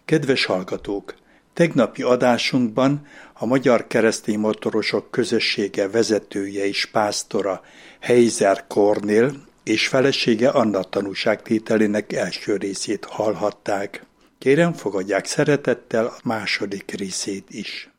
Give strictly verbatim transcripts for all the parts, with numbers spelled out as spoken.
Kedves hallgatók! Tegnapi adásunkban a Magyar Keresztény Motorosok Közössége vezetője és pásztora Heiser Kornél és felesége Anna tanúságtételének első részét hallhatták. Kérem, fogadják szeretettel a második részét is.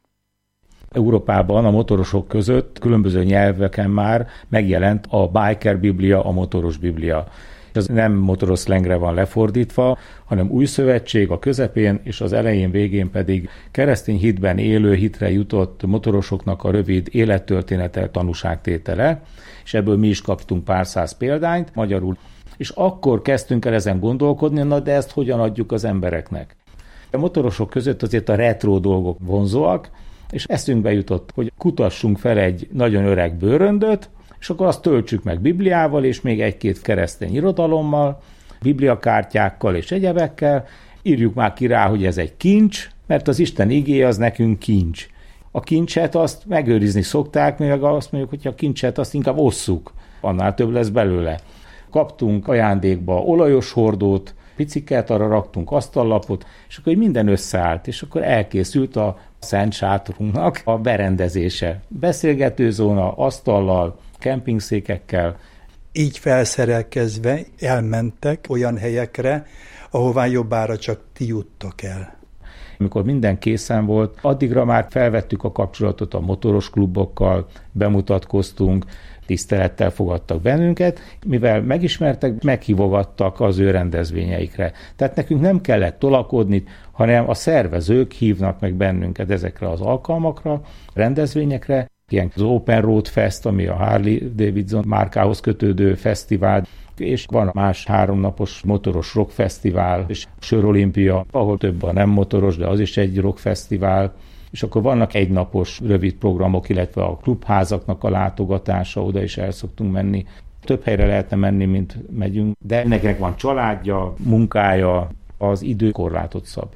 Európában a motorosok között különböző nyelveken már megjelent a Biker Biblia, a motoros Biblia. Ez nem motoros szlengre van lefordítva, hanem új szövetség a közepén, és az elején végén pedig keresztény hitben élő, hitre jutott motorosoknak a rövid élettörténete, tanúságtétele, és ebből mi is kaptunk pár száz példányt magyarul. És akkor kezdtünk el ezen gondolkodni, na de ezt hogyan adjuk az embereknek? A motorosok között azért a retro dolgok vonzóak, és eszünkbe jutott, hogy kutassunk fel egy nagyon öreg bőröndöt, és akkor azt töltsük meg Bibliával, és még egy-két keresztény irodalommal, bibliakártyákkal és egyebekkel, írjuk már ki rá, hogy ez egy kincs, mert az Isten igéje az nekünk kincs. A kincset azt megőrizni szokták, meg azt mondjuk, hogy a kincset azt inkább osszuk, annál több lesz belőle. Kaptunk ajándékba olajos hordót, piciket, arra raktunk asztallapot, és akkor minden összeállt, és akkor elkészült a szent sátorunknak a berendezése. Beszélgetőzóna, asztallal, kempingszékekkel. Így felszerelkezve elmentek olyan helyekre, ahová jobbára csak ti juttok el. Amikor minden készen volt, addigra már felvettük a kapcsolatot a motoros klubokkal, bemutatkoztunk, tisztelettel fogadtak bennünket, mivel megismertek, meghívogattak az ő rendezvényeikre. Tehát nekünk nem kellett tolakodni, hanem a szervezők hívnak meg bennünket ezekre az alkalmakra, rendezvényekre, ilyen az Open Road Fest, ami a Harley Davidson márkához kötődő fesztivál, és van más háromnapos motoros rockfesztivál, és Sörolimpia, ahol több a nem motoros, de az is egy rockfesztivál, és akkor vannak egynapos rövid programok, illetve a klubházaknak a látogatása, oda is el szoktunk menni. Több helyre lehetne menni, mint megyünk, de mindenkinek van családja, munkája, az idő korlátot szab.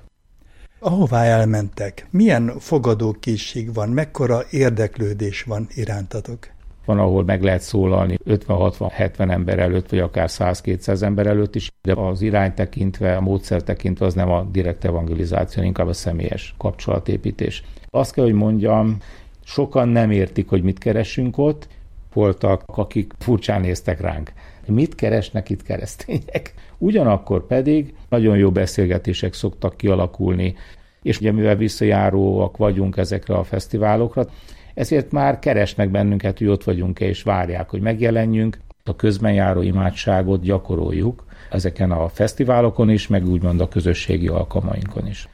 Ahová elmentek, milyen fogadókészség van, mekkora érdeklődés van irántatok? Van, ahol meg lehet szólalni ötven hatvan hetven ember előtt, vagy akár száz-kétszáz ember előtt is, de az irány tekintve, a módszer tekintve az nem a direkt evangelizáció, inkább a személyes kapcsolatépítés. Azt kell, hogy mondjam, sokan nem értik, hogy mit keresünk ott, voltak, akik furcsán néztek ránk. Mit keresnek itt keresztények? Ugyanakkor pedig nagyon jó beszélgetések szoktak kialakulni, és ugye mivel visszajáróak vagyunk ezekre a fesztiválokra, ezért már keresnek bennünket, hogy ott vagyunk-e, és várják, hogy megjelenjünk. A közben járó imádságot gyakoroljuk ezeken a fesztiválokon is, meg úgymond a közösségi alkalmainkon is.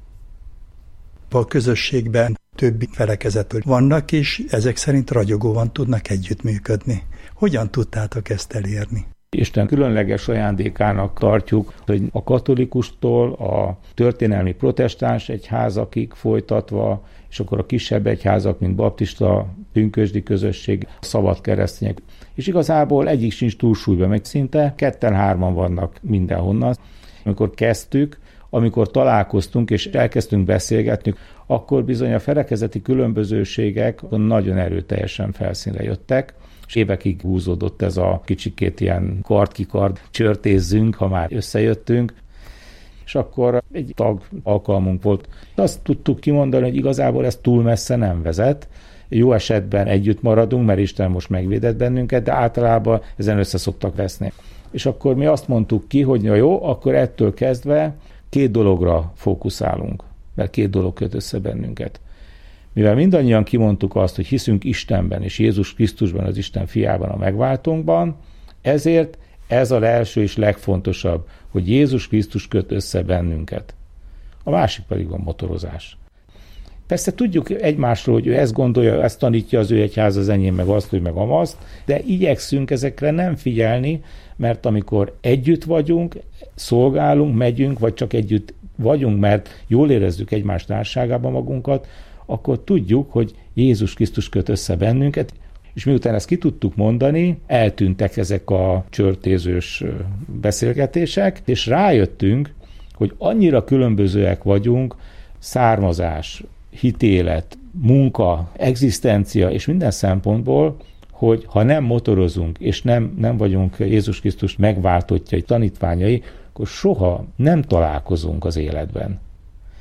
A közösségben többi felekezetről vannak, és ezek szerint ragyogóan tudnak együttműködni. Hogyan tudtátok ezt elérni? Isten különleges ajándékának tartjuk, hogy a katolikustól a történelmi protestáns egyházakig folytatva, és akkor a kisebb egyházak, mint baptista, pünkösdi közösség, szabad keresztények. És igazából egyik sincs túlsúlyban, meg szinte ketten-hárman vannak mindenhonnan. Amikor kezdtük, amikor találkoztunk és elkezdtünk beszélgetni, akkor bizony a felekezeti különbözőségek nagyon erőteljesen felszínre jöttek, és évekig húzódott ez a kicsikét ilyen kard-kikard, csörtézzünk, ha már összejöttünk, és akkor egy tag alkalmunk volt. Azt tudtuk kimondani, hogy igazából ez túl messze nem vezet. Jó esetben együtt maradunk, mert Isten most megvédett bennünket, de általában ezen össze szoktak veszni. És akkor mi azt mondtuk ki, hogy na jó, akkor ettől kezdve két dologra fókuszálunk, mert két dolog köt össze bennünket. Mivel mindannyian kimondtuk azt, hogy hiszünk Istenben és Jézus Krisztusban, az Isten fiában, a megváltónkban, ezért ez a első és legfontosabb, hogy Jézus Krisztus köt össze bennünket. A másik pedig a motorozás. Persze tudjuk egymásról, hogy ő ezt gondolja, ezt tanítja az ő egyház, az enyém, meg azt, hogy meg amazt, de igyekszünk ezekre nem figyelni, mert amikor együtt vagyunk, szolgálunk, megyünk, vagy csak együtt vagyunk, mert jól érezzük egymás társágában magunkat, akkor tudjuk, hogy Jézus Krisztus köt össze bennünket, és miután ezt ki tudtuk mondani, eltűntek ezek a csörtézős beszélgetések, és rájöttünk, hogy annyira különbözőek vagyunk, származás, hitélet, munka, egzisztencia és minden szempontból, hogy ha nem motorozunk, és nem, nem vagyunk Jézus Krisztus megváltottjai, tanítványai, akkor soha nem találkozunk az életben.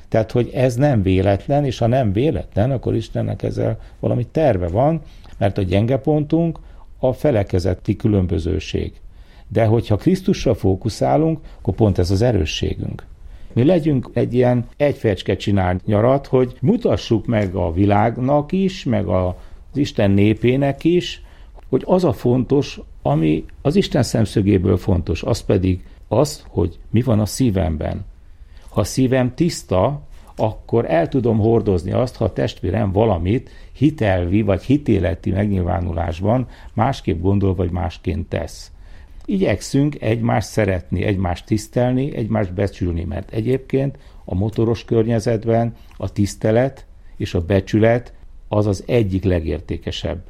Tehát, hogy ez nem véletlen, és ha nem véletlen, akkor Istennek ezzel valami terve van, mert a gyenge pontunk a felekezeti különbözőség. De hogyha Krisztusra fókuszálunk, akkor pont ez az erősségünk. Mi legyünk egy ilyen egyfecske csinált nyarat, hogy mutassuk meg a világnak is, meg az Isten népének is, hogy az a fontos, ami az Isten szemszögéből fontos, az pedig az, hogy mi van a szívemben. Ha a szívem tiszta, akkor el tudom hordozni azt, ha a testvérem valamit hitelvi vagy hitéleti megnyilvánulásban másképp gondol, vagy másként tesz. Igyekszünk egymást szeretni, egymást tisztelni, egymást becsülni, mert egyébként a motoros környezetben a tisztelet és a becsület az az egyik legértékesebb.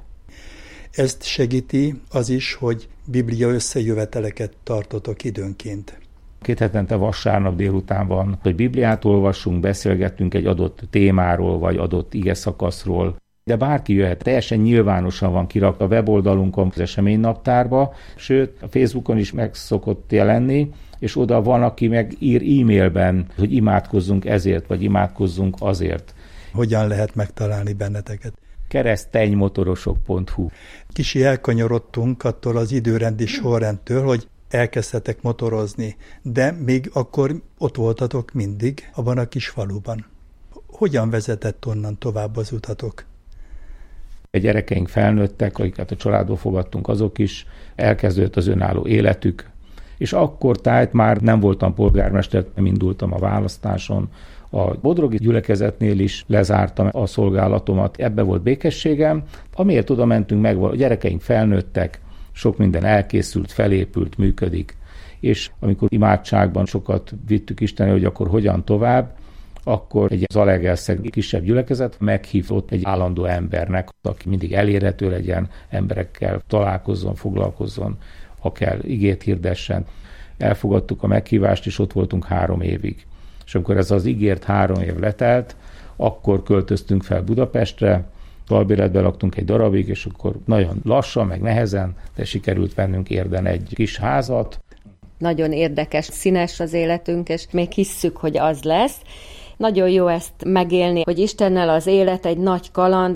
Ezt segíti az is, hogy biblia összejöveteleket tartotok időnként. Két hetente vasárnap délután van, hogy Bibliát olvassunk, beszélgettünk egy adott témáról, vagy adott igeszakaszról, de bárki jöhet, teljesen nyilvánosan van kirakva a weboldalunkon az eseménynaptárba, sőt, a Facebookon is meg szokott jelenni, és oda van, aki meg ír e-mailben, hogy imádkozzunk ezért, vagy imádkozzunk azért. Hogyan lehet megtalálni benneteket? kereszténymotorosok pont hu. Kicsi elkanyarodtunk attól az időrendi sorrendtől, hogy elkezdtetek motorozni, de még akkor ott voltatok mindig, abban a kis faluban. Hogyan vezetett onnan tovább az utatok? A gyerekeink felnőttek, akiket a családból fogadtunk, azok is, elkezdődött az önálló életük, és akkor tájt már nem voltam polgármester, nem indultam a választáson. A bodrogi gyülekezetnél is lezártam a szolgálatomat, ebbe volt békességem. Amiért oda mentünk meg, a gyerekeink felnőttek, sok minden elkészült, felépült, működik. És amikor imádságban sokat vittük Istenre, hogy akkor hogyan tovább, akkor egy Zalaegerszeg kisebb gyülekezet meghívott egy állandó embernek, aki mindig elérhető legyen, emberekkel találkozzon, foglalkozzon, ha kell, igét hirdessen. Elfogadtuk a meghívást, és ott voltunk három évig. És amikor ez az ígért három év letelt, akkor költöztünk fel Budapestre, albéletben laktunk egy darabig, és akkor nagyon lassan, meg nehezen, de sikerült vennünk Érden egy kis házat. Nagyon érdekes, színes az életünk, és még hisszük, hogy az lesz. Nagyon jó ezt megélni, hogy Istennel az élet egy nagy kaland.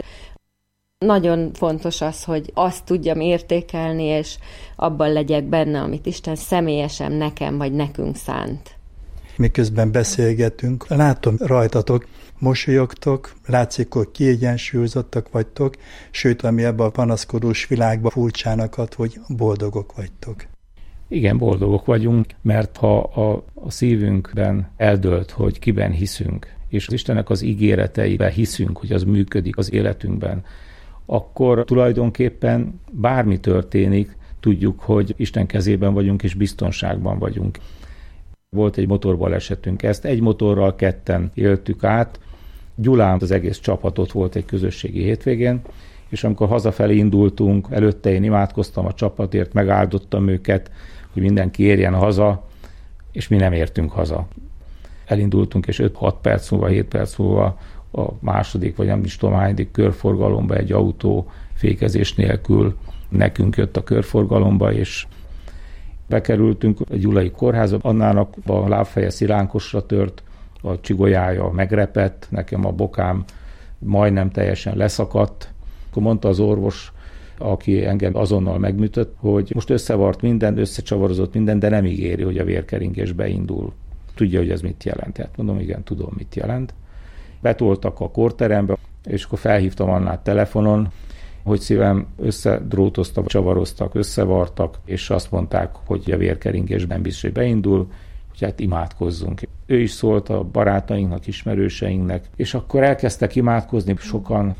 Nagyon fontos az, hogy azt tudjam értékelni, és abban legyek benne, amit Isten személyesen nekem vagy nekünk szánt. Miközben beszélgetünk, látom rajtatok, mosolyogtok, látszik, hogy kiegyensúlyozottak vagytok, sőt, ami ebben a panaszkodós világban furcsának ad, hogy boldogok vagytok. Igen, boldogok vagyunk, mert ha a, a szívünkben eldölt, hogy kiben hiszünk, és az Istennek az ígéreteiben hiszünk, hogy az működik az életünkben, akkor tulajdonképpen bármi történik, tudjuk, hogy Isten kezében vagyunk, és biztonságban vagyunk. Volt egy motorbalesetünk, ezt egy motorral ketten éltük át. Gyulán az egész csapatot volt egy közösségi hétvégén, és amikor hazafelé indultunk, előtte én imádkoztam a csapatért, megáldottam őket, hogy mindenki érjen haza, és mi nem értünk haza. Elindultunk, és öt-hat perc múlva, hét perc múlva a második, vagy nem is tudom hányadik körforgalomba egy autó fékezés nélkül nekünk jött a körforgalomba, és bekerültünk a gyulai kórházba, annának a lábfeje szilánkosra tört, a csigolyája megrepett, nekem a bokám majdnem teljesen leszakadt. Akkor mondta az orvos, aki engem azonnal megműtött, hogy most összevart minden, összecsavarozott minden, de nem ígéri, hogy a vérkeringés beindul. Tudja, hogy ez mit jelent. Hát mondom, igen, tudom, mit jelent. Betoltak a kórterembe, és akkor felhívtam Annát telefonon, hogy szívem összedrótoztak, csavaroztak, összevartak, és azt mondták, hogy a vérkeringésben biztos, hogy beindul, hogy hát imádkozzunk. Ő is szólt a barátainknak, ismerőseinknek, és akkor elkezdtek imádkozni sokan,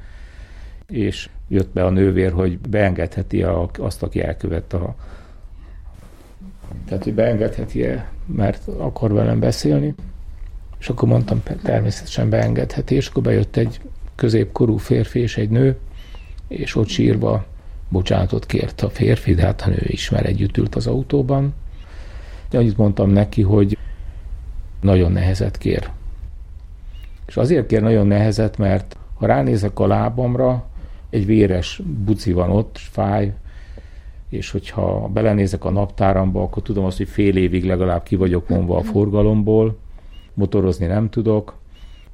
és jött be a nővér, hogy beengedheti a, azt, aki elkövette a... Tehát, hogy beengedheti-e, mert akar velem beszélni. És akkor mondtam, természetesen beengedheti, és akkor bejött egy középkorú férfi és egy nő, és ott sírva bocsánatot kért a férfi, de hát a nő is, mert együtt ült az autóban. De annyit mondtam neki, hogy nagyon nehezet kér. És azért kér nagyon nehezet, mert ha ránézek a lábamra, egy véres buci van ott, fáj, és hogyha belenézek a naptáramba, akkor tudom azt, hogy fél évig legalább ki vagyok vonva a forgalomból, motorozni nem tudok,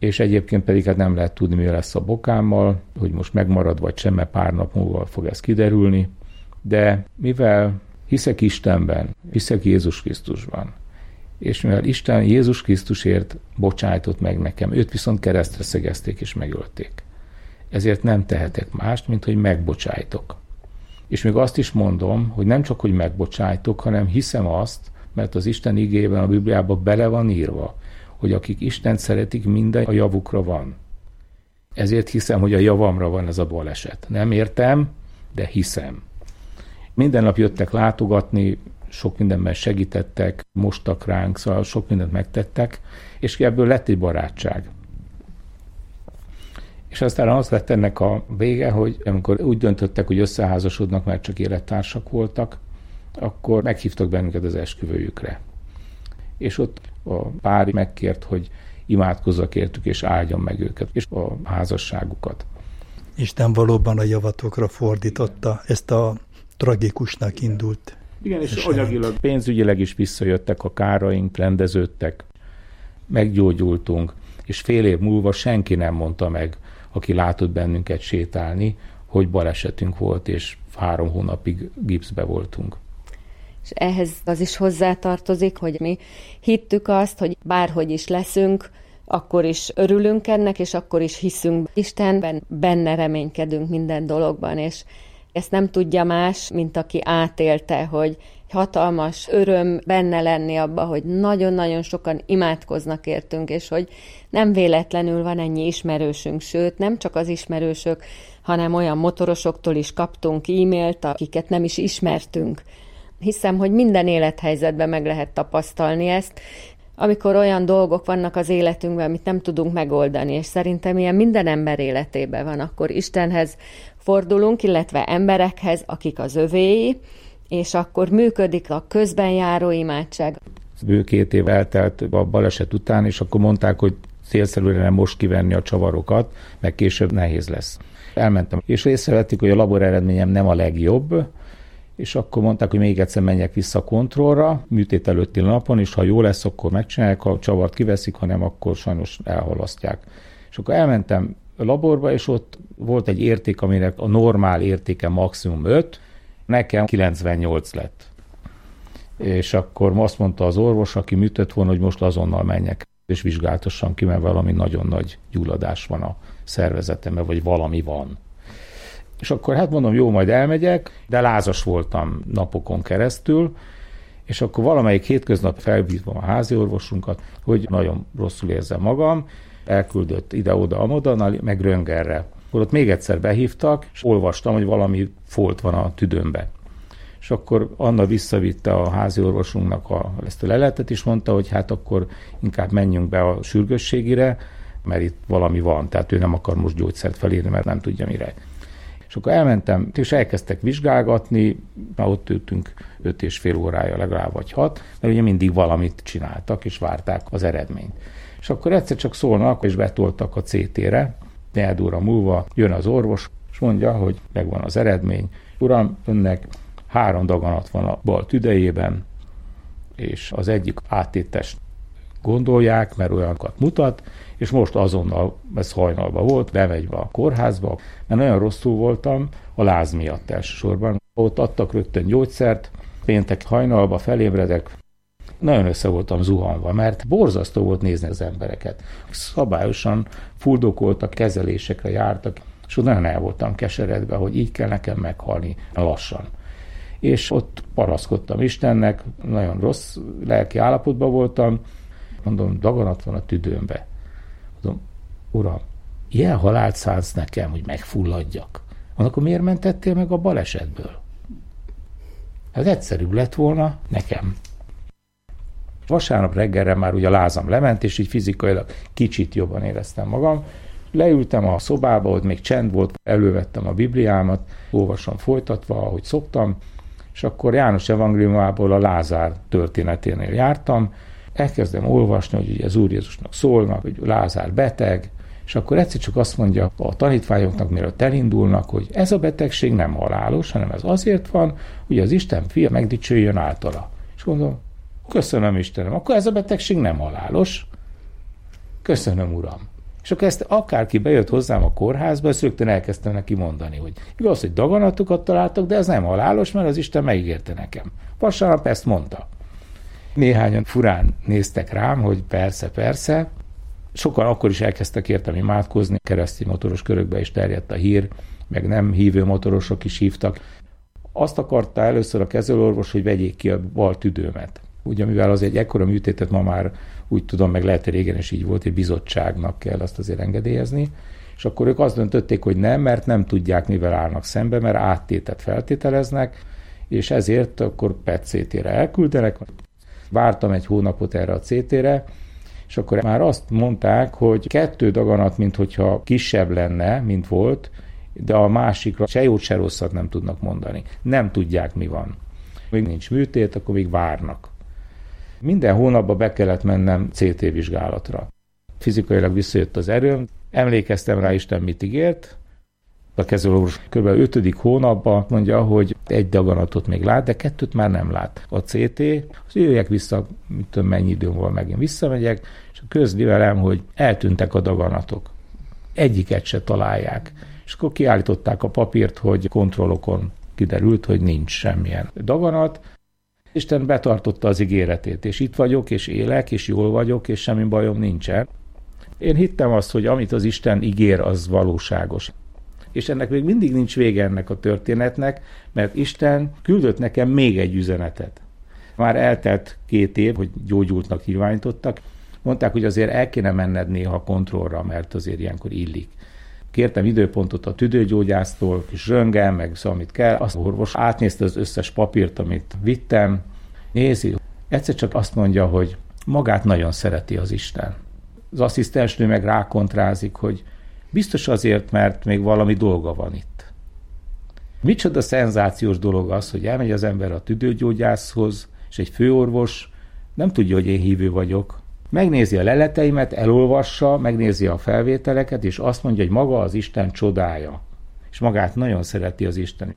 és egyébként pedig hát nem lehet tudni, mi lesz a bokámmal, hogy most megmarad vagy sem, mert pár nap múlva fog ez kiderülni, de mivel hiszek Istenben, hiszek Jézus Krisztusban, és mivel Isten Jézus Krisztusért bocsájtott meg nekem, őt viszont keresztre szegezték és megölték. Ezért nem tehetek mást, mint hogy megbocsájtok. És még azt is mondom, hogy nem csak, hogy megbocsájtok, hanem hiszem azt, mert az Isten igében, a Bibliában bele van írva, hogy akik Istent szeretik, minden a javukra van. Ezért hiszem, hogy a javamra van ez a baleset. Nem értem, de hiszem. Minden nap jöttek látogatni, sok mindenben segítettek, mostak ránk, szóval sok mindent megtettek, és ebből lett egy barátság. És aztán az lett ennek a vége, hogy amikor úgy döntöttek, hogy összeházasodnak, mert csak élettársak voltak, akkor meghívtak bennünket az esküvőjükre. És ott a pár megkért, hogy imádkozzak értük, és áldjam meg őket, és a házasságukat. Isten valóban a javatokra fordította ezt a tragikusnak indult. Igen, és anyagilag, pénzügyileg is visszajöttek a káraink, rendeződtek, meggyógyultunk, és fél év múlva senki nem mondta meg, aki látott bennünket sétálni, hogy balesetünk volt, és három hónapig gipszbe voltunk. És ehhez az is hozzátartozik, hogy mi hittük azt, hogy bárhogy is leszünk, akkor is örülünk ennek, és akkor is hiszünk Istenben, benne reménykedünk minden dologban, és ezt nem tudja más, mint aki átélte, hogy hatalmas öröm benne lenni abba, hogy nagyon-nagyon sokan imádkoznak értünk, és hogy nem véletlenül van ennyi ismerősünk, sőt, nem csak az ismerősök, hanem olyan motorosoktól is kaptunk e-mailt, akiket nem is ismertünk. Hiszem, hogy minden élethelyzetben meg lehet tapasztalni ezt, amikor olyan dolgok vannak az életünkben, amit nem tudunk megoldani, és szerintem ilyen minden ember életében van, akkor Istenhez fordulunk, illetve emberekhez, akik az övéi, és akkor működik a közben járó imádság. Bő két év eltelt a baleset után, és akkor mondták, hogy célszerűen most kivenni a csavarokat, meg később nehéz lesz. Elmentem, és észrevették, hogy a labor eredményem nem a legjobb, és akkor mondták, hogy még egyszer menjek vissza a kontrollra, műtét előtti napon, és ha jó lesz, akkor megcsinálják, ha a csavart kiveszik, ha nem, akkor sajnos elhalasztják. És akkor elmentem a laborba, és ott volt egy érték, aminek a normál értéke maximum öt, nekem kilencvennyolc lett. És akkor azt mondta az orvos, aki műtött volna, hogy most azonnal menjek, és vizsgáltassam ki, mert valami nagyon nagy gyulladás van a szervezetemben, vagy valami van. És akkor hát mondom, jó, majd elmegyek, de lázas voltam napokon keresztül, és akkor valamelyik hétköznap felhívom a házi orvosunkat, hogy nagyon rosszul érzem magam, elküldött ide-oda, amoda, meg röntgenre. Akkor ott még egyszer behívtak, és olvastam, hogy valami folt van a tüdőmbe. És akkor Anna visszavitte a házi orvosunknak a, ezt a leletet, és mondta, hogy hát akkor inkább menjünk be a sürgősségire, mert itt valami van, tehát ő nem akar most gyógyszert felírni, mert nem tudja mire. És akkor elmentem, és elkezdtek vizsgálgatni, már ott ültünk öt és fél órája legalább, vagy hat, mert ugye mindig valamit csináltak, és várták az eredményt. És akkor egyszer csak szólnak, és betoltak a cé té-re, négy óra múlva jön az orvos, és mondja, hogy megvan az eredmény. Uram, önnek három daganat van a bal tüdejében, és az egyik áttétest gondolják, mert olyanokat mutat, és most azonnal, ez hajnalban volt, bemegy a kórházba, mert nagyon rosszul voltam a láz miatt elsősorban. Ott adtak rögtön gyógyszert, péntek hajnalba felébredek, nagyon össze voltam zuhanva, mert borzasztó volt nézni az embereket. Szabályosan fuldokoltak, kezelésekre jártak, és ott nagyon el voltam keseredve, hogy így kell nekem meghalni lassan. És ott paraszkodtam Istennek, nagyon rossz lelki állapotban voltam, mondom, daganat van a tüdőmbe. Mondom, Uram, ilyen halált szánsz nekem, hogy megfulladjak. Mondom, akkor miért mentettél meg a balesetből? Ez egyszerűbb lett volna nekem. Vasárnap reggelre már ugye a lázam lement, és így fizikailag kicsit jobban éreztem magam. Leültem a szobába, ott még csend volt, elővettem a Bibliámat, olvasom folytatva, ahogy szoktam, és akkor János evangéliumából a Lázár történeténél jártam, elkezdem olvasni, hogy ugye az Úr Jézusnak szólnak, hogy Lázár beteg, és akkor egyszer csak azt mondja a tanítványoknak, mielőtt elindulnak, hogy ez a betegség nem halálos, hanem ez azért van, hogy az Isten fia megdicsőjön általa. És gondolom, köszönöm Istenem, akkor ez a betegség nem halálos. Köszönöm, Uram. És akkor ezt akárki bejött hozzám a kórházba, ezt rögtön elkezdtem neki mondani, hogy igaz, hogy daganatokat találtak, de ez nem halálos, mert az Isten megígérte nekem. Vasárnap ezt mondta. Néhányan furán néztek rám, hogy persze, persze. Sokan akkor is elkezdtek értem imádkozni, keresztény motoros körökbe is terjedt a hír, meg nem hívő motorosok is hívtak. Azt akarta először a kezelőorvos, hogy vegyék ki a bal tüdőmet. Ugye, mivel az egy ekkora műtétet ma már úgy tudom, meg lehet, hogy régen is így volt, hogy bizottságnak kell azt azért engedélyezni, és akkor ők azt döntötték, hogy nem, mert nem tudják, mivel állnak szembe, mert áttétet feltételeznek, és ezért akkor pé e té cé té-re elküldenek. Vártam egy hónapot erre a cé té-re, és akkor már azt mondták, hogy kettő daganat, mint hogyha kisebb lenne, mint volt, de a másikra se jót, se rosszat nem tudnak mondani. Nem tudják, mi van. Még nincs műtét, akkor még várnak. Minden hónapban be kellett mennem cé té vizsgálatra. Fizikailag visszajött az erőm, emlékeztem rá, Isten mit ígért. A kezelőorvos kb. ötödik hónapban mondja, hogy egy daganatot még lát, de kettőt már nem lát. A cé té, az jöjjek vissza, mit tudom, mennyi időm van, megint visszamegyek, és közli velem, hogy eltűntek a daganatok. Egyiket se találják. És akkor kiállították a papírt, hogy kontrollokon kiderült, hogy nincs semmilyen daganat. Isten betartotta az ígéretét, és itt vagyok, és élek, és jól vagyok, és semmi bajom nincsen. Én hittem azt, hogy amit az Isten ígér, az valóságos. És ennek még mindig nincs vége ennek a történetnek, mert Isten küldött nekem még egy üzenetet. Már eltelt két év, hogy gyógyultnak nyilvánítottak. Mondták, hogy azért el kéne menned néha kontrollra, mert azért ilyenkor illik. Kértem időpontot a tüdőgyógyásztól, és röntgen, meg szóval, amit kell. Az orvos átnézte az összes papírt, amit vittem. Nézi, egyszer csak azt mondja, hogy magát nagyon szereti az Isten. Az asszisztensnő meg rákontrázik, hogy biztos azért, mert még valami dolga van itt. Micsoda szenzációs dolog az, hogy elmegy az ember a tüdőgyógyászhoz, és egy főorvos nem tudja, hogy én hívő vagyok. Megnézi a leleteimet, elolvassa, megnézi a felvételeket, és azt mondja, hogy maga az Isten csodája. És magát nagyon szereti az Isten.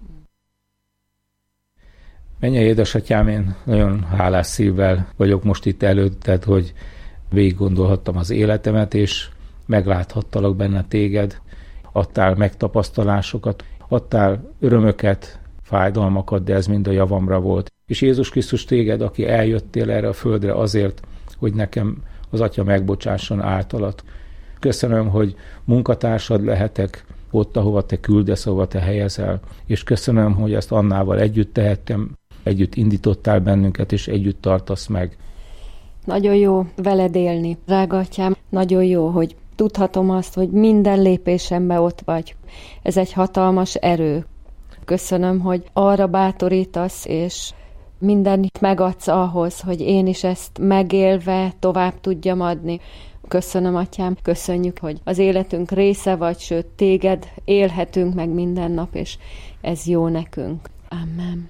Mennyei édesatyám, én nagyon hálás szívvel vagyok most itt előtted, hogy végig gondolhattam az életemet, és megláthattalak benne téged. Adtál megtapasztalásokat, adtál örömöket, fájdalmakat, de ez mind a javamra volt. És Jézus Krisztus téged, aki eljöttél erre a földre azért, hogy nekem az Atya megbocsásson általat. Köszönöm, hogy munkatársad lehetek ott, ahova te küldesz, ahova te helyezel, és köszönöm, hogy ezt Annával együtt tehettem, együtt indítottál bennünket, és együtt tartasz meg. Nagyon jó veled élni, drága atyám. Nagyon jó, hogy tudhatom azt, hogy minden lépésemben ott vagy. Ez egy hatalmas erő. Köszönöm, hogy arra bátorítasz, és mindent megadsz ahhoz, hogy én is ezt megélve tovább tudjam adni. Köszönöm, atyám, köszönjük, hogy az életünk része vagy, sőt, téged élhetünk meg minden nap, és ez jó nekünk. Amen.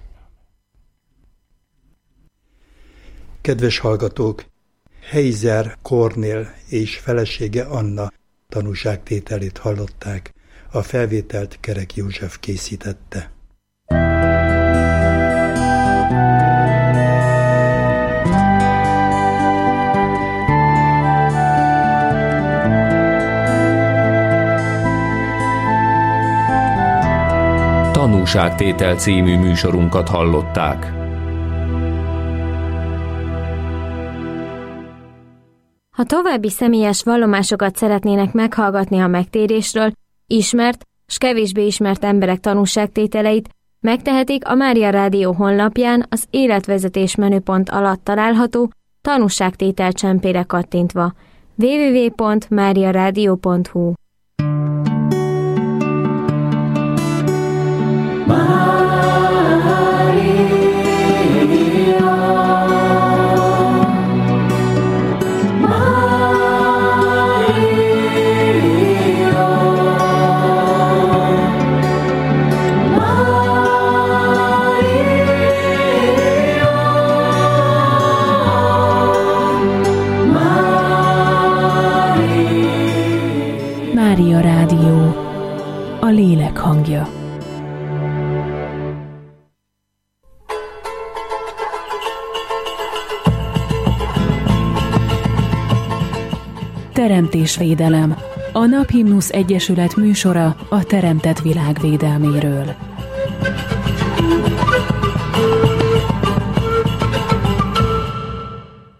Kedves hallgatók! Heizer Kornél és felesége Anna tanúságtételét hallották. A felvételt Kerek József készítette. Tanúságtétel című műsorunkat hallották. Ha további személyes vallomásokat szeretnének meghallgatni a megtérésről, ismert s kevésbé ismert emberek tanúságtételeit, megtehetik a Mária Rádió honlapján az életvezetés menüpont alatt található tanúságtétel csempére kattintva. double-u double-u double-u pont mária rádió pont hu Mária Rádió, a lélek hangja. Teremtésvédelem. A Naphimnusz Egyesület műsora a teremtett világ védelméről.